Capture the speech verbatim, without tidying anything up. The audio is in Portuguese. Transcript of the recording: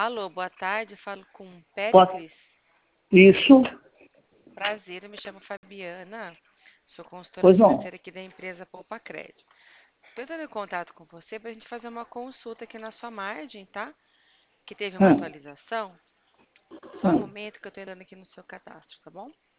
Alô, boa tarde. Falo com Pode- Péricles. Isso, Prazer, eu me chamo Fabiana. Sou consultora pois não. financeira aqui da empresa Poupa Crédito. Estou entrando em contato com você para a gente fazer uma consulta aqui na sua margem, tá? Que teve uma Hum, atualização. Só um hum. momento que eu estou entrando aqui no seu cadastro, tá bom?